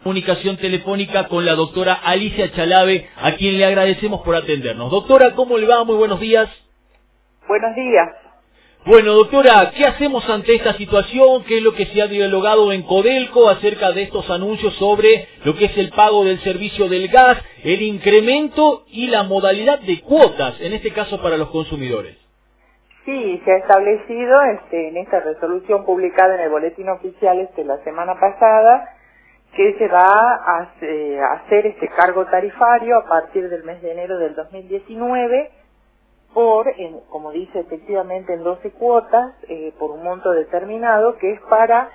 Comunicación telefónica con la doctora Alicia Chalave, a quien le agradecemos por atendernos. Doctora, ¿cómo le va? Muy buenos días. Buenos días. Bueno, doctora, ¿qué hacemos ante esta situación? ¿Qué es lo que se ha dialogado en Codelco acerca de estos anuncios sobre lo que es el pago del servicio del gas, el incremento y la modalidad de cuotas, en este caso para los consumidores? Sí, se ha establecido en esta resolución publicada en el Boletín Oficial la semana pasada que se va a hacer este cargo tarifario a partir del mes de enero del 2019 como dice efectivamente, en 12 cuotas por un monto determinado, que es para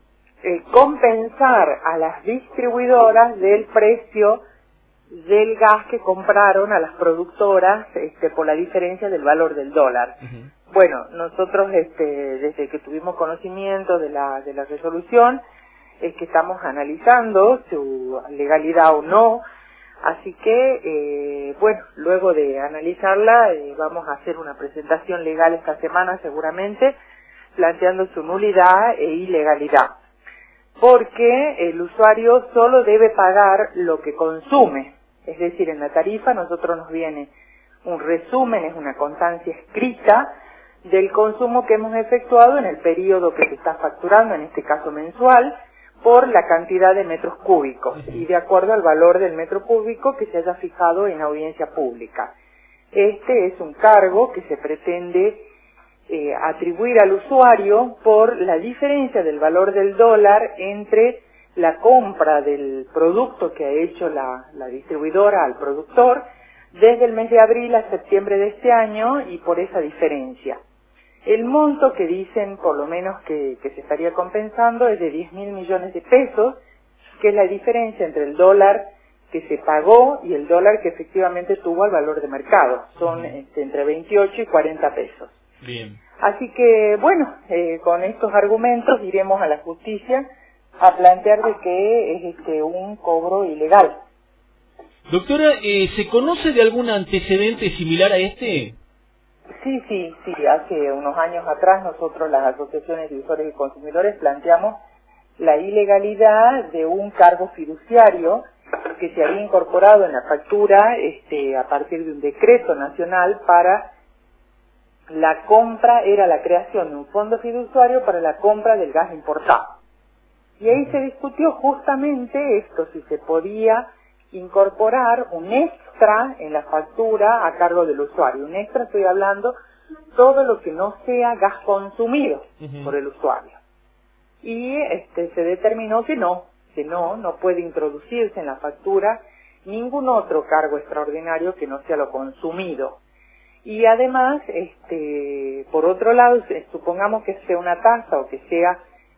compensar a las distribuidoras del precio del gas que compraron a las productoras por la diferencia del valor del dólar. Bueno, nosotros desde que tuvimos conocimiento de la resolución es que estamos analizando su legalidad o no, así que luego de analizarla vamos a hacer una presentación legal esta semana seguramente, planteando su nulidad e ilegalidad, porque el usuario solo debe pagar lo que consume, es decir, en la tarifa nosotros nos viene un resumen, es una constancia escrita del consumo que hemos efectuado en el periodo que se está facturando, en este caso mensual, por la cantidad de metros cúbicos y de acuerdo al valor del metro cúbico que se haya fijado en audiencia pública. Este es un cargo que se pretende atribuir al usuario por la diferencia del valor del dólar entre la compra del producto que ha hecho la distribuidora al productor desde el mes de abril a septiembre de este año y por esa diferencia. El monto que dicen, por lo menos, que se estaría compensando es de 10.000 millones de pesos, que es la diferencia entre el dólar que se pagó y el dólar que efectivamente tuvo al valor de mercado. Son entre 28 y 40 pesos. Bien. Así que, con estos argumentos iremos a la justicia a plantear de que es un cobro ilegal. Doctora, ¿se conoce de algún antecedente similar a este? Sí, hace unos años atrás nosotros, las asociaciones de usuarios y consumidores, planteamos la ilegalidad de un cargo fiduciario que se había incorporado en la factura a partir de un decreto nacional para la compra, era la creación de un fondo fiduciario para la compra del gas importado. Y ahí se discutió justamente esto, si se podía incorporar un extra en la factura a cargo del usuario. Un extra, estoy hablando, todo lo que no sea gas consumido por el usuario. Y se determinó que no puede introducirse en la factura ningún otro cargo extraordinario que no sea lo consumido. Y además, por otro lado, supongamos que sea una tasa o que sea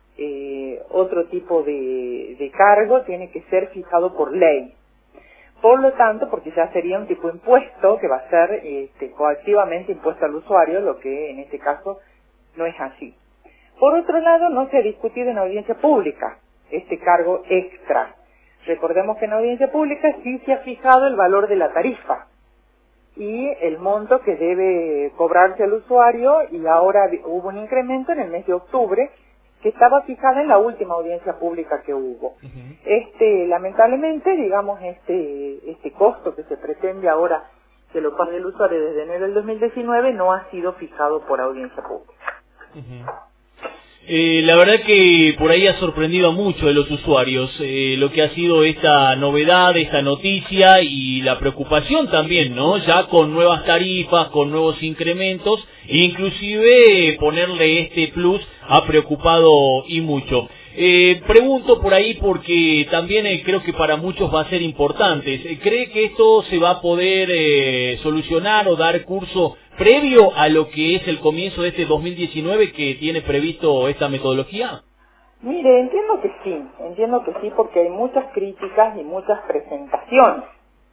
otro tipo de cargo, tiene que ser fijado por ley. Por lo tanto, porque ya sería un tipo de impuesto que va a ser coactivamente impuesto al usuario, lo que en este caso no es así. Por otro lado, no se ha discutido en audiencia pública este cargo extra. Recordemos que en audiencia pública sí se ha fijado el valor de la tarifa y el monto que debe cobrarse al usuario, y ahora hubo un incremento en el mes de octubre que estaba fijada en la última audiencia pública que hubo. Lamentablemente, digamos, este costo que se pretende ahora que lo pague el usuario desde enero del 2019 no ha sido fijado por audiencia pública. La verdad que por ahí ha sorprendido a muchos de los usuarios lo que ha sido esta novedad, esta noticia y la preocupación también, ¿no? Ya con nuevas tarifas, con nuevos incrementos, e inclusive ponerle este plus ha preocupado y mucho. Pregunto por ahí porque también creo que para muchos va a ser importante. ¿Cree que esto se va a poder solucionar o dar curso previo a lo que es el comienzo de este 2019 que tiene previsto esta metodología? Mire, entiendo que sí porque hay muchas críticas y muchas presentaciones.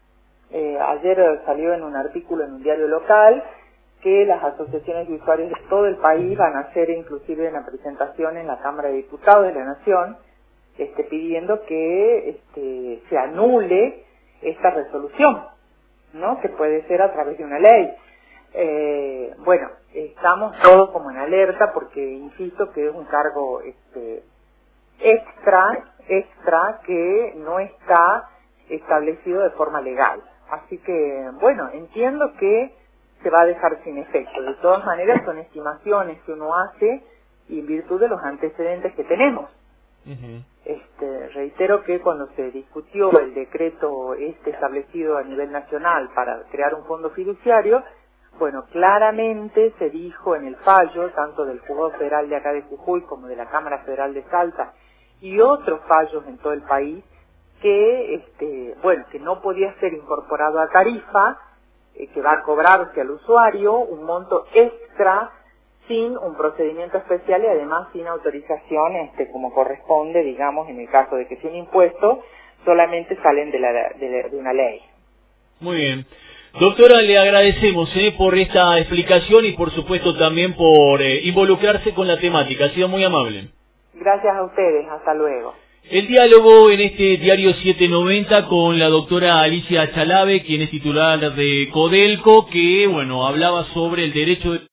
Ayer salió en un artículo en un diario local que las asociaciones de usuarios de todo el país van a hacer inclusive una presentación en la Cámara de Diputados de la Nación, pidiendo que se anule esta resolución, ¿no? Que puede ser a través de una ley. Estamos todos como en alerta porque insisto que es un cargo extra que no está establecido de forma legal. Así que, bueno, entiendo que se va a dejar sin efecto. De todas maneras, son estimaciones que uno hace y en virtud de los antecedentes que tenemos. Reitero que cuando se discutió el decreto establecido a nivel nacional para crear un fondo fiduciario, bueno, claramente se dijo en el fallo, tanto del Juzgado Federal de acá de Jujuy como de la Cámara Federal de Salta y otros fallos en todo el país, que, bueno, que no podía ser incorporado a tarifa, que va a cobrarse al usuario un monto extra sin un procedimiento especial y además sin autorización, como corresponde, digamos, en el caso de que sea un impuesto, solamente salen de una ley. Muy bien. Doctora, le agradecemos por esta explicación y por supuesto también por involucrarse con la temática. Ha sido muy amable. Gracias a ustedes. Hasta luego. El diálogo en este diario 790 con la doctora Alicia Chalave, quien es titular de Codelco, que, bueno, hablaba sobre el derecho de